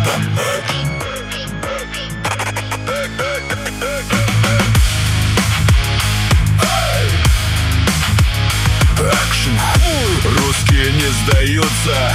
Русские не сдаются.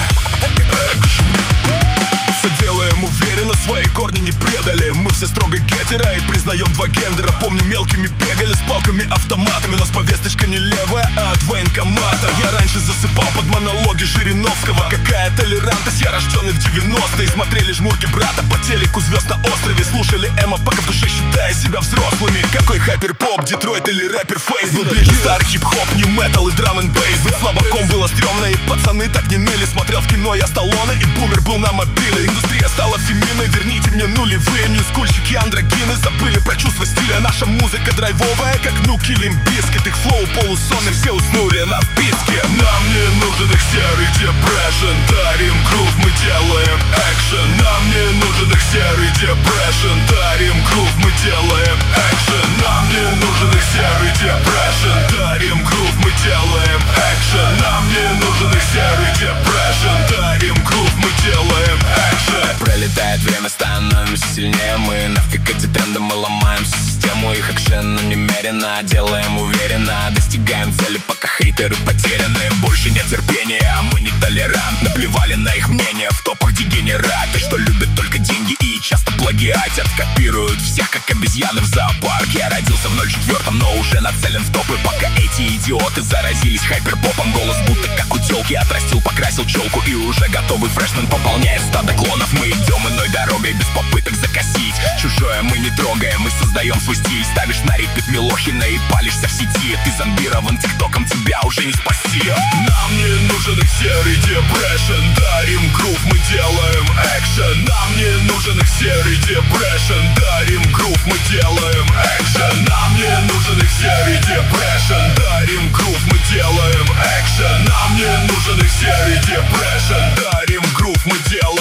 Все делаем уверенно, свои корни не предали. Мы все строго гетера и признаем два гендера. Помню, мелкими бегали с палками, автоматами. У нас повесточка не левая, а от военкомата. Я раньше засыпал под монологи Жириновского. Какая толерантность, я рожденный в 90-е. Смотрели жмурки брата по телеку звезд на острове. Слушали эмо, пока в душе считая себя взрослыми. Какой хайпер-поп, Детройт или рэпер Фейс. Был ближе старый хип-хоп, нью-метал и драм-н-бейс. Быть слабаком было стрёмно, и пацаны так не ныли. Смотрел в кино я Сталлоне, и бумер был на мобиле. Индустрия стала феминной, верните мне нулевые. Ньюскульщики, андрогины забыли про чувство стиля. Наша музыка драйвовая, как Нуки, Лимп Бизкит. Их флоу полусонный, все уснули на вписке. Нам не нужен их серый депрессион. Дарим грув, мы делаем экшен. Нам не нужен их серый депрессион. Дарим грув, мы делаем экшен. Нам не нужен их серый депрессион. Дарим грув, мы делаем экшен. Нам не нужен их серый депрессион. Дарим грув, мы делаем экшен. Пролетает время, становимся сильнее. Мы нафиг эти тренды, мы ломаем систему. Их экшена немерено, делаем уверенно. Достигаем цели, пока хейтеры потеряны. Больше нет терпения, мы не толерантны. Плевали на их мнение, в топах дегенераты, что любят только деньги и часто плагиатят. Копируют всех, как обезьяны в зоопарке. Я родился в 04-м, но уже нацелен в топы. Пока эти идиоты заразились хайперпопом. Голос будто как у тёлки, отрастил, покрасил челку. И уже готовый фрешмен пополняет стадо клонов. Мы идем иной дорогой, без попыток закосить. Чужое мы не трогаем, мы создаем свой стиль. Ставишь на репит Милохина и палишься в сети. Ты зомбирован тиктоком, тебя уже не спасти. Нам не нужен их серый депрессион. Дарим грув, мы делаем экшен. Нам не нужен их серый депрессион. Дарим грув, мы делаем экшен. Нам не нужен их серый депрессион. Дарим грув, мы делаем экшен. Нам не нужен их серый депрессион. Дарим грув, мы делаем